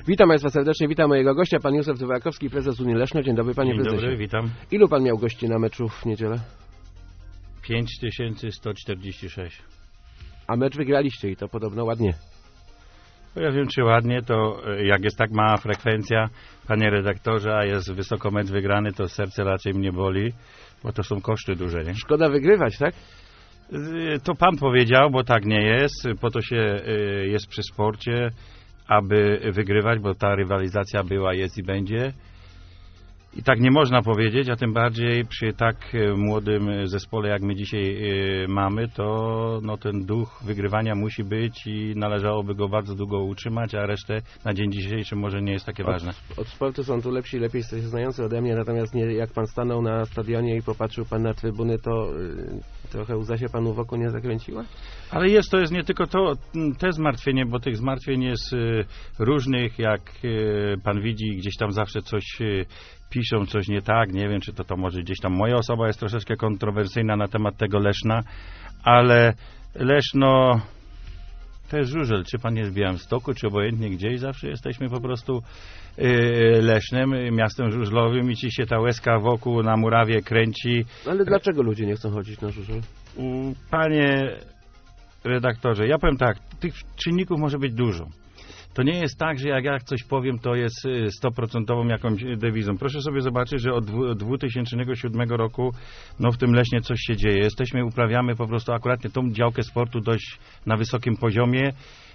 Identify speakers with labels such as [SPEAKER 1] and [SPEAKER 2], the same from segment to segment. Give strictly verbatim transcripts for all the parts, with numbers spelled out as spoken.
[SPEAKER 1] Witam Państwa serdecznie, witam mojego gościa, pan Józef Dworakowski, prezes Unii Leszno. Dzień dobry, panie
[SPEAKER 2] Dzień
[SPEAKER 1] prezesie.
[SPEAKER 2] Dobry, witam.
[SPEAKER 1] Ilu pan miał gości na meczu w niedzielę?
[SPEAKER 2] pięć tysięcy sto czterdzieści sześć.
[SPEAKER 1] A mecz wygraliście i to podobno ładnie.
[SPEAKER 2] No ja wiem, czy ładnie, to jak jest tak mała frekwencja, panie redaktorze, a jest wysoko mecz wygrany, to serce raczej mnie boli, bo to są koszty duże, nie?
[SPEAKER 1] Szkoda wygrywać, tak?
[SPEAKER 2] To pan powiedział, bo tak nie jest, po to się jest przy sporcie, aby wygrywać, bo ta rywalizacja była, jest i będzie. I tak nie można powiedzieć, a tym bardziej przy tak młodym zespole, jak my dzisiaj mamy, to no, ten duch wygrywania musi być i należałoby go bardzo długo utrzymać, a resztę na dzień dzisiejszy może nie jest takie
[SPEAKER 1] od,
[SPEAKER 2] ważne.
[SPEAKER 1] Od sportu są tu lepsi, lepiej znający ode mnie, natomiast nie, jak pan stanął na stadionie i popatrzył pan na trybuny, to yy, trochę łza się panu wokół nie zakręciła?
[SPEAKER 2] Ale jest, to jest nie tylko to, te zmartwienie, bo tych zmartwień jest y, różnych, jak y, pan widzi, gdzieś tam zawsze coś y, piszą, coś nie tak, nie wiem, czy to, to może gdzieś tam moja osoba jest troszeczkę kontrowersyjna na temat tego Leszna, ale Leszno to jest żużel, czy pan jest w Białymstoku, czy obojętnie gdzieś, zawsze jesteśmy po prostu y, Lesznem, miastem żużlowym i ci się ta łezka wokół na murawie kręci.
[SPEAKER 1] Ale dlaczego ludzie nie chcą chodzić na żużel?
[SPEAKER 2] Panie redaktorze, ja powiem tak, tych czynników może być dużo. To nie jest tak, że jak ja coś powiem, to jest stoprocentową jakąś dewizą. Proszę sobie zobaczyć, że od dwa tysiące siódmego roku no w tym Lesznie coś się dzieje. Jesteśmy, uprawiamy po prostu akurat tą działkę sportu dość na wysokim poziomie.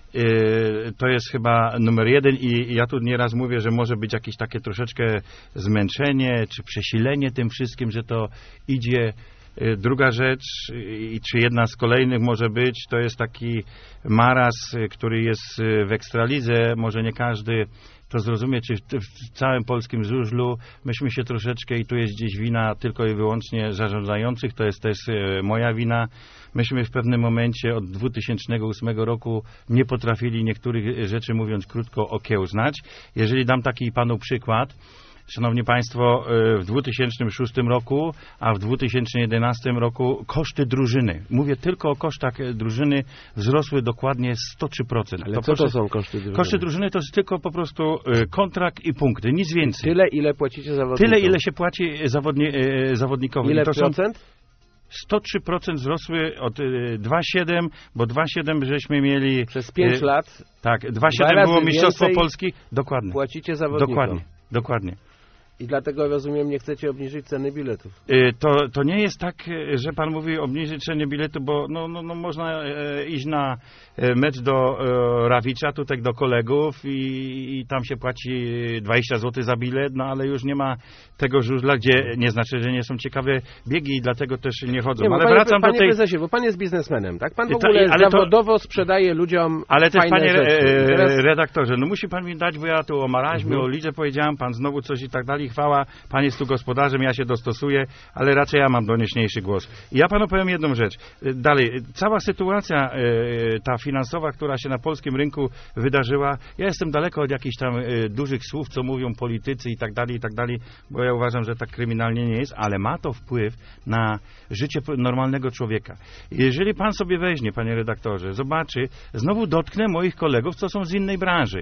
[SPEAKER 2] Yy, to jest chyba numer jeden i ja tu nieraz mówię, że może być jakieś takie troszeczkę zmęczenie czy przesilenie tym wszystkim, że to idzie. Druga rzecz, i czy jedna z kolejnych może być, to jest taki maraz, który jest w Ekstralidze. Może nie każdy to zrozumie, czy w całym polskim żużlu myśmy się troszeczkę, i tu jest gdzieś wina tylko i wyłącznie zarządzających, to jest też moja wina. Myśmy w pewnym momencie od dwa tysiące ósmego roku nie potrafili niektórych rzeczy, mówiąc krótko, okiełznać. Jeżeli dam taki panu przykład, szanowni państwo, w dwa tysiące szóstym roku, a w dwa tysiące jedenastym roku koszty drużyny, mówię tylko o kosztach drużyny, wzrosły dokładnie sto trzy procent.
[SPEAKER 1] Ale
[SPEAKER 2] to
[SPEAKER 1] co
[SPEAKER 2] proszę,
[SPEAKER 1] to są koszty drużyny?
[SPEAKER 2] Koszty drużyny to jest tylko po prostu kontrakt i punkty, nic więcej.
[SPEAKER 1] Tyle, ile płacicie zawodnikom?
[SPEAKER 2] Tyle, ile się płaci zawodni zawodnikowi.
[SPEAKER 1] Ile
[SPEAKER 2] to
[SPEAKER 1] procent?
[SPEAKER 2] Są sto trzy procent wzrosły od dwa siedem, bo dwa siedem żeśmy mieli...
[SPEAKER 1] Przez pięć lat?
[SPEAKER 2] Tak, dwa siedem było Mistrzostwo Polski. Dokładnie.
[SPEAKER 1] Płacicie zawodnikom?
[SPEAKER 2] Dokładnie, dokładnie.
[SPEAKER 1] I dlatego, rozumiem, nie chcecie obniżyć ceny biletów.
[SPEAKER 2] To, to nie jest tak, że pan mówi obniżyć ceny biletu, bo no, no, no można iść na mecz do Rawicza, tutaj do kolegów i, i tam się płaci dwadzieścia złotych za bilet, no ale już nie ma tego żużla, gdzie nie znaczy, że nie są ciekawe biegi i dlatego też nie chodzą.
[SPEAKER 1] Nie,
[SPEAKER 2] ale
[SPEAKER 1] panie,
[SPEAKER 2] wracam
[SPEAKER 1] panie
[SPEAKER 2] do tej...
[SPEAKER 1] prezesie, bo pan jest biznesmenem, tak? Pan w
[SPEAKER 2] to,
[SPEAKER 1] ogóle
[SPEAKER 2] ale
[SPEAKER 1] zawodowo
[SPEAKER 2] to...
[SPEAKER 1] sprzedaje ludziom
[SPEAKER 2] Ale też,
[SPEAKER 1] fajne
[SPEAKER 2] panie
[SPEAKER 1] rzeczy. Teraz...
[SPEAKER 2] redaktorze, no musi pan mi dać, bo ja tu o marazmie,
[SPEAKER 1] Mhm.
[SPEAKER 2] o lidze powiedziałem, pan znowu coś i tak dalej, chwała, pan jest tu gospodarzem, ja się dostosuję, ale raczej ja mam donieśniejszy głos. I ja panu powiem jedną rzecz. Dalej, cała sytuacja ta finansowa, która się na polskim rynku wydarzyła, ja jestem daleko od jakichś tam dużych słów, co mówią politycy i tak dalej, i tak dalej, bo ja uważam, że tak kryminalnie nie jest, ale ma to wpływ na życie normalnego człowieka. Jeżeli pan sobie weźmie, panie redaktorze, zobaczy, znowu dotknę moich kolegów, co są z innej branży.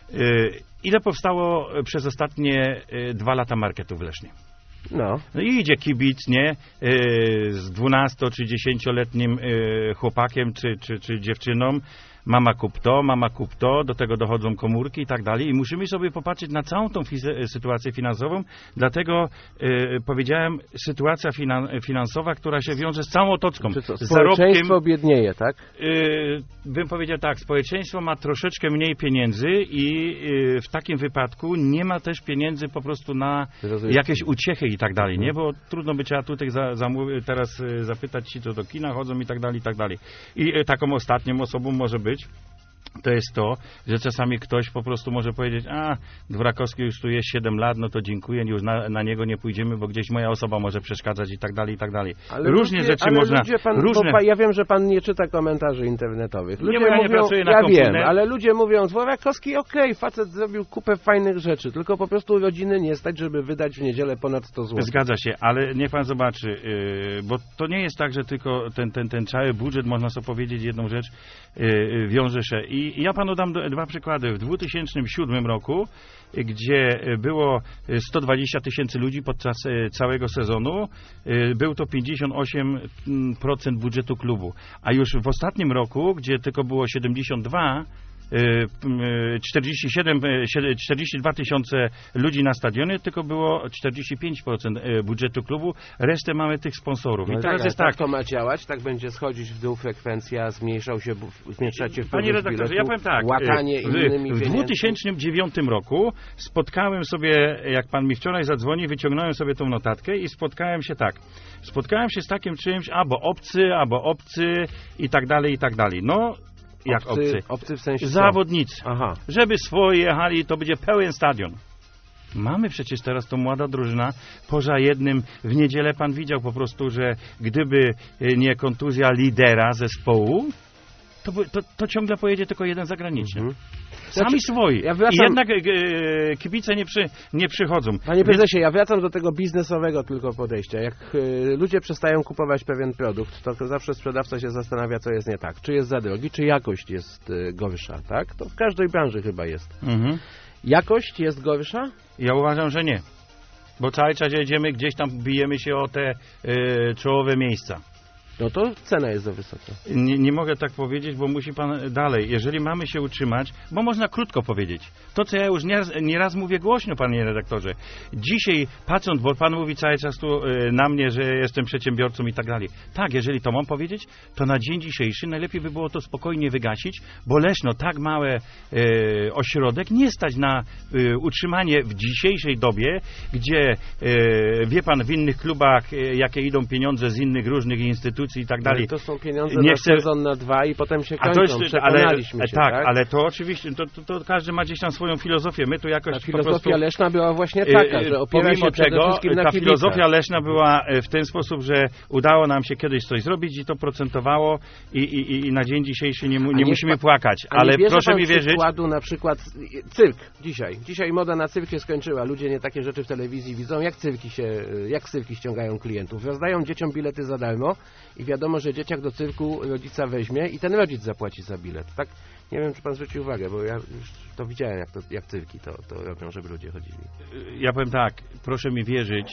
[SPEAKER 2] Ile powstało przez ostatnie dwa lata marketów w Lesznie?
[SPEAKER 1] No.
[SPEAKER 2] No i idzie kibic, nie? Z dwunasto czy dziesięcioletnim chłopakiem czy, czy, czy dziewczyną. Mama kup to, mama kup to, do tego dochodzą komórki i tak dalej. I musimy sobie popatrzeć na całą tą fiz- sytuację finansową. Dlatego e, powiedziałem, sytuacja finan- finansowa, która się wiąże z całą otoczką.
[SPEAKER 1] Czy co,
[SPEAKER 2] z
[SPEAKER 1] społeczeństwo
[SPEAKER 2] zarobkiem,
[SPEAKER 1] biednieje, tak?
[SPEAKER 2] E, bym powiedział tak, społeczeństwo ma troszeczkę mniej pieniędzy i e, w takim wypadku nie ma też pieniędzy po prostu na
[SPEAKER 1] Rozumiem.
[SPEAKER 2] jakieś uciechy i tak dalej, nie? Bo trudno by trzeba tutaj za, zamówi- teraz e, zapytać ci, co do kina chodzą i tak dalej, i tak dalej. I e, taką ostatnią osobą może być to jest to, że czasami ktoś po prostu może powiedzieć, a Dworakowski już tu jest siedem lat, no to dziękuję, już na, na niego nie pójdziemy, bo gdzieś moja osoba może przeszkadzać i tak dalej, i tak dalej.
[SPEAKER 1] Ale
[SPEAKER 2] różnie
[SPEAKER 1] ludzie,
[SPEAKER 2] rzeczy
[SPEAKER 1] ale
[SPEAKER 2] można...
[SPEAKER 1] Ludzie pan,
[SPEAKER 2] różne...
[SPEAKER 1] bo ja wiem, że pan nie czyta komentarzy internetowych. Ludzie
[SPEAKER 2] nie, bo ja
[SPEAKER 1] mówią,
[SPEAKER 2] nie pracuję na
[SPEAKER 1] ja
[SPEAKER 2] komputerze.
[SPEAKER 1] wiem, ale ludzie mówią, Dworakowski, okej, okay, facet zrobił kupę fajnych rzeczy, tylko po prostu rodziny nie stać, żeby wydać w niedzielę ponad sto złotych.
[SPEAKER 2] Zgadza się, ale niech pan zobaczy, yy, bo to nie jest tak, że tylko ten, ten, ten cały budżet, można sobie powiedzieć jedną rzecz, yy, wiąże się i, I ja panu dam dwa przykłady. W dwa tysiące siódmym roku, gdzie było sto dwadzieścia tysięcy ludzi podczas całego sezonu, był to pięćdziesiąt osiem procent budżetu klubu. A już w ostatnim roku, gdzie tylko było siedemdziesiąt dwa czterdzieści siedem, czterdzieści dwa tysiące ludzi na stadionie, tylko było czterdzieści pięć procent budżetu klubu, resztę mamy tych sponsorów.
[SPEAKER 1] No
[SPEAKER 2] I
[SPEAKER 1] tak,
[SPEAKER 2] teraz jest
[SPEAKER 1] tak,
[SPEAKER 2] tak.
[SPEAKER 1] to ma działać, tak będzie schodzić w dół frekwencja, zmniejszał się, zmniejszać się
[SPEAKER 2] Panie redaktorze, ja powiem tak,
[SPEAKER 1] łatanie
[SPEAKER 2] w,
[SPEAKER 1] innymi
[SPEAKER 2] w dwa tysiące dziewiątym roku spotkałem sobie, jak pan mi wczoraj zadzwoni, wyciągnąłem sobie tą notatkę i spotkałem się tak. Spotkałem się z takim czymś, albo obcy, albo obcy i tak dalej, i tak dalej. No, jak
[SPEAKER 1] obcy?
[SPEAKER 2] obcy?
[SPEAKER 1] Obcy w sensie
[SPEAKER 2] Zawodnicy.
[SPEAKER 1] Aha.
[SPEAKER 2] Żeby swoi jechali, to będzie pełen stadion. Mamy przecież teraz to młoda drużyna, poza jednym, w niedzielę pan widział po prostu, że gdyby nie kontuzja lidera zespołu, to, to, to ciągle pojedzie tylko jeden zagraniczny. Mhm. Sami
[SPEAKER 1] znaczy,
[SPEAKER 2] swoi.
[SPEAKER 1] Ja wracam...
[SPEAKER 2] I jednak e, kibice nie, przy, nie przychodzą.
[SPEAKER 1] Panie prezesie, Więc... ja wracam do tego biznesowego tylko podejścia. Jak y, ludzie przestają kupować pewien produkt, to zawsze sprzedawca się zastanawia, co jest nie tak. Czy jest za drogi, czy jakość jest y, gorsza, tak? To w każdej branży chyba jest. Mhm. Jakość jest gorsza?
[SPEAKER 2] Ja uważam, że nie. Bo cały czas jedziemy, gdzieś tam bijemy się o te y, czołowe miejsca.
[SPEAKER 1] No to cena jest za wysoka.
[SPEAKER 2] Nie, nie mogę tak powiedzieć, bo musi pan dalej. Jeżeli mamy się utrzymać, bo można krótko powiedzieć. To, co ja już nieraz, nieraz mówię głośno, panie redaktorze. Dzisiaj patrząc, bo pan mówi cały czas tu y, na mnie, że jestem przedsiębiorcą i tak dalej. Tak, jeżeli to mam powiedzieć, to na dzień dzisiejszy najlepiej by było to spokojnie wygasić, bo Leszno, tak mały y, ośrodek, nie stać na y, utrzymanie w dzisiejszej dobie, gdzie y, wie pan, w innych klubach, y, jakie idą pieniądze z innych różnych instytucji, i tak dalej.
[SPEAKER 1] To są pieniądze
[SPEAKER 2] nie
[SPEAKER 1] na
[SPEAKER 2] chcę...
[SPEAKER 1] sezon na dwa i potem się kończą.
[SPEAKER 2] A to jest,
[SPEAKER 1] Przekonaliśmy
[SPEAKER 2] ale,
[SPEAKER 1] się,
[SPEAKER 2] tak,
[SPEAKER 1] tak?
[SPEAKER 2] ale to oczywiście, to, to, to każdy ma gdzieś tam swoją filozofię. My tu jakoś
[SPEAKER 1] ta filozofia
[SPEAKER 2] po prostu,
[SPEAKER 1] Leszna była właśnie taka, że opiera
[SPEAKER 2] pomimo
[SPEAKER 1] się przede
[SPEAKER 2] tego,
[SPEAKER 1] wszystkim na
[SPEAKER 2] ta
[SPEAKER 1] kibicach.
[SPEAKER 2] filozofia Leszna była w ten sposób, że udało nam się kiedyś coś zrobić i to procentowało i, i, i na dzień dzisiejszy nie, nie, nie musimy płakać. Ale proszę mi wierzyć.
[SPEAKER 1] Przykładu na przykład cyrk dzisiaj. Dzisiaj moda na cyrk się skończyła. Ludzie nie takie rzeczy w telewizji widzą. Jak cyrki się, jak cyrki ściągają klientów? Rozdają dzieciom bilety za darmo i wiadomo, że dzieciak do cyrku rodzica weźmie i ten rodzic zapłaci za bilet. Tak? Nie wiem, czy pan zwrócił uwagę, bo ja już to widziałem, jak, to, jak cyrki to, to robią, żeby ludzie chodzili.
[SPEAKER 2] Ja powiem tak, proszę mi wierzyć,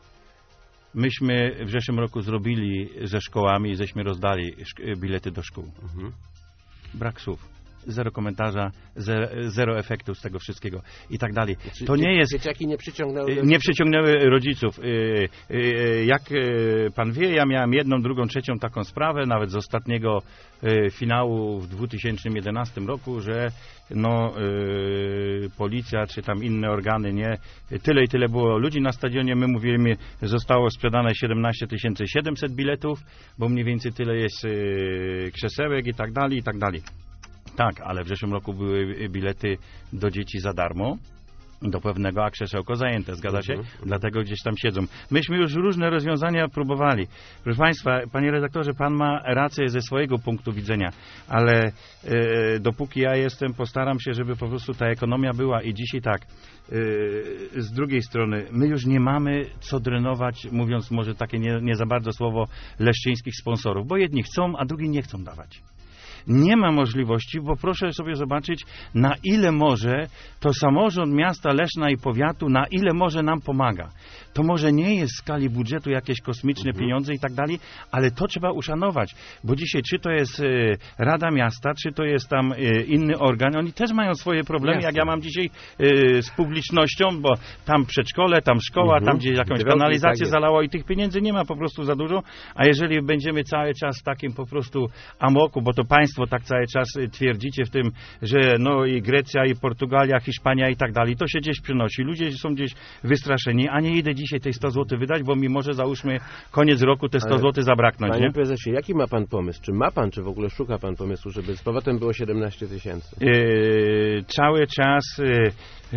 [SPEAKER 2] myśmy w zeszłym roku zrobili ze szkołami i żeśmy rozdali bilety do szkół. Mhm. Brak słów. Zero komentarza, zero, zero efektu z tego wszystkiego i tak dalej. To nie jest...
[SPEAKER 1] Dzieciaki nie przyciągnęły rodziców?
[SPEAKER 2] Nie przyciągnęły rodziców. Jak pan wie, ja miałem jedną, drugą, trzecią taką sprawę, nawet z ostatniego finału w dwa tysiące jedenastym roku, że no, policja czy tam inne organy, nie, tyle i tyle było ludzi na stadionie. My mówimy, zostało sprzedane siedemnaście tysięcy siedemset biletów, bo mniej więcej tyle jest krzesełek i tak dalej, i tak dalej. Tak, ale w zeszłym roku były bilety do dzieci za darmo, do pewnego, a krzesełko zajęte, zgadza się? Mhm. Dlatego gdzieś tam siedzą. Myśmy już różne rozwiązania próbowali. Proszę państwa, panie redaktorze, pan ma rację ze swojego punktu widzenia, ale e, dopóki ja jestem, postaram się, żeby po prostu ta ekonomia była i dzisiaj tak, e, z drugiej strony, my już nie mamy co drenować, mówiąc może takie nie, nie za bardzo słowo, leszczyńskich sponsorów, bo jedni chcą, a drugi nie chcą dawać. Nie ma możliwości, bo proszę sobie zobaczyć, na ile może to samorząd miasta Leszna i powiatu, na ile może nam pomaga. To może nie jest w skali budżetu jakieś kosmiczne mhm. pieniądze i tak dalej, ale to trzeba uszanować, bo dzisiaj czy to jest y, Rada Miasta, czy to jest tam y, inny organ, oni też mają swoje problemy, Jasne. jak ja mam dzisiaj y, z publicznością, bo tam przedszkole, tam szkoła, mhm. tam gdzie jakąś Drogi, kanalizację tak zalało i tych pieniędzy nie ma po prostu za dużo, a jeżeli będziemy cały czas w takim po prostu amoku, bo to państwo tak cały czas twierdzicie w tym, że no i Grecja, i Portugalia, Hiszpania i tak dalej, to się gdzieś przynosi. Ludzie są gdzieś wystraszeni, a nie idę dzisiaj tej sto złotych wydać, bo mi może załóżmy koniec roku te sto złotych zabraknąć.
[SPEAKER 1] Panie
[SPEAKER 2] nie?
[SPEAKER 1] prezesie, jaki ma pan pomysł? Czy ma pan, czy w ogóle szuka pan pomysłu, żeby z powrotem było siedemnaście tysięcy?
[SPEAKER 2] Yy, cały czas yy,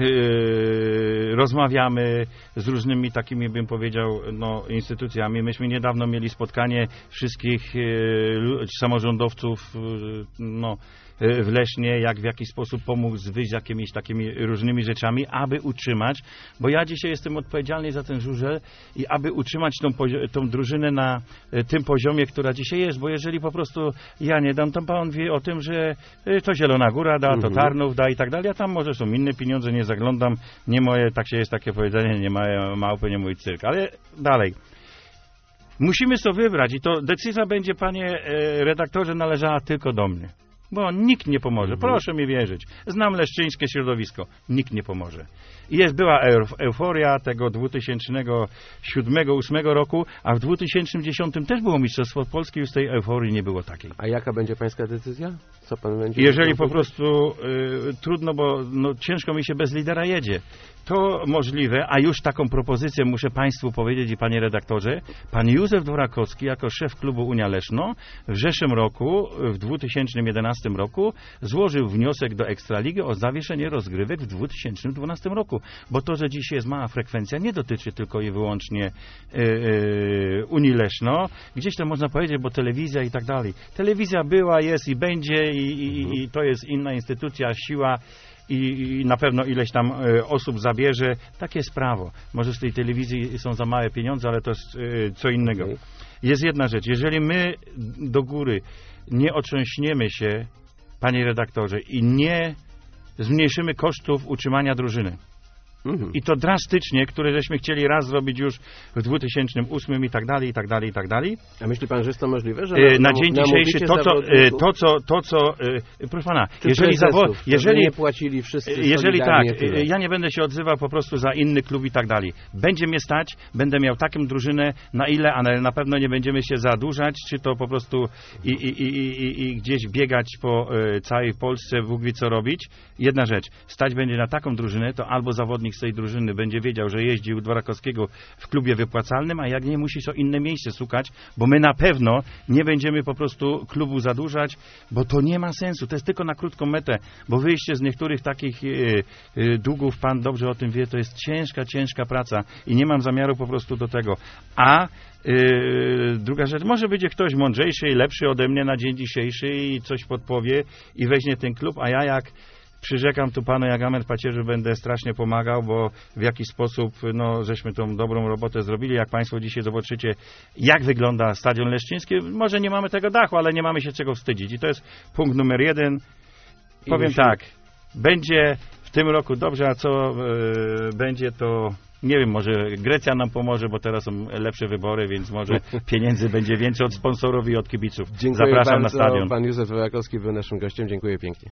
[SPEAKER 2] yy, rozmawiamy z różnymi takimi, bym powiedział, no, instytucjami. Myśmy niedawno mieli spotkanie wszystkich yy, samorządowców no, w Lesznie, jak w jakiś sposób pomógł wyjść z jakimiś takimi różnymi rzeczami, aby utrzymać, bo ja dzisiaj jestem odpowiedzialny za ten żużel i aby utrzymać tą, tą drużynę na tym poziomie, która dzisiaj jest, bo jeżeli po prostu ja nie dam, to pan wie o tym, że to Zielona Góra da, to Tarnów da i tak dalej, a tam może są inne pieniądze, nie zaglądam, nie moje, tak się jest takie powiedzenie, nie moje małpy, nie mój cyrk, ale dalej. Musimy sobie wybrać i to decyzja będzie, panie redaktorze, należała tylko do mnie. Bo nikt nie pomoże. Mhm. Proszę mi wierzyć. Znam leszczyńskie środowisko. Nikt nie pomoże. I jest, była euforia tego dwa tysiące siódmego dwa tysiące ósmego roku, a w dwa tysiące dziesiątym też było Mistrzostwo Polskie, już tej euforii nie było takiej.
[SPEAKER 1] A jaka będzie pańska decyzja? Co pan będzie?
[SPEAKER 2] Jeżeli po prostu y, trudno, bo no, ciężko mi się bez lidera jedzie. To możliwe, a już taką propozycję muszę państwu powiedzieć i panie redaktorze, pan Józef Dworakowski jako szef klubu Unia Leszno w zeszłym roku, w dwa tysiące jedenastym roku złożył wniosek do Ekstraligi o zawieszenie rozgrywek w dwa tysiące dwunastym roku, bo to, że dzisiaj jest mała frekwencja, nie dotyczy tylko i wyłącznie yy, yy, Unii Leszno. Gdzieś to można powiedzieć, bo telewizja i tak dalej. Telewizja była, jest i będzie i, i, i to jest inna instytucja, siła. I, i na pewno ileś tam y, osób zabierze. Takie jest prawo. Może z tej telewizji są za małe pieniądze, ale to jest y, co innego. Okay. Jest jedna rzecz. Jeżeli my do góry nie otrząśniemy się, panie redaktorze, i nie zmniejszymy kosztów utrzymania drużyny, Mhm. I to drastycznie, które żeśmy chcieli raz zrobić już w dwa tysiące ósmym i tak dalej, i tak dalej, i tak dalej.
[SPEAKER 1] A myśli pan, że jest to możliwe? Że
[SPEAKER 2] na, na, na dzień dzisiejszy to co, to, co, to, co, proszę pana,
[SPEAKER 1] Czy
[SPEAKER 2] jeżeli
[SPEAKER 1] zawod,
[SPEAKER 2] jeżeli
[SPEAKER 1] nie płacili wszyscy
[SPEAKER 2] jeżeli tak, ja nie będę się odzywał po prostu za inny klub i tak dalej. Będzie mnie stać, będę miał taką drużynę, na ile, ale na pewno nie będziemy się zadłużać, czy to po prostu i, i, i, i, i gdzieś biegać po y, całej Polsce, Bóg wie co robić. Jedna rzecz, stać będzie na taką drużynę, to albo zawodnik z tej drużyny będzie wiedział, że jeździł u Dworakowskiego w klubie wypłacalnym, a jak nie, musi o inne miejsce szukać, bo my na pewno nie będziemy po prostu klubu zadłużać, bo to nie ma sensu. To jest tylko na krótką metę, bo wyjście z niektórych takich yy, yy, długów, pan dobrze o tym wie, to jest ciężka, ciężka praca i nie mam zamiaru po prostu do tego. A Yy, druga rzecz, może będzie ktoś mądrzejszy i lepszy ode mnie na dzień dzisiejszy i coś podpowie i weźmie ten klub, a ja jak przyrzekam tu panu Jagament Pacierzu, będę strasznie pomagał, bo w jakiś sposób, no, żeśmy tą dobrą robotę zrobili. Jak państwo dzisiaj zobaczycie, jak wygląda stadion leszczyński, może nie mamy tego dachu, ale nie mamy się czego wstydzić. I to jest punkt numer jeden. I powiem musimy... tak, będzie w tym roku dobrze, a co yy, będzie to... Nie wiem, może Grecja nam pomoże, bo teraz są lepsze wybory, więc może pieniędzy będzie więcej od sponsorów i od kibiców.
[SPEAKER 1] Dziękuję
[SPEAKER 2] Zapraszam
[SPEAKER 1] bardzo.
[SPEAKER 2] na stadion.
[SPEAKER 1] Pan Józef Dworakowski był naszym gościem. Dziękuję pięknie.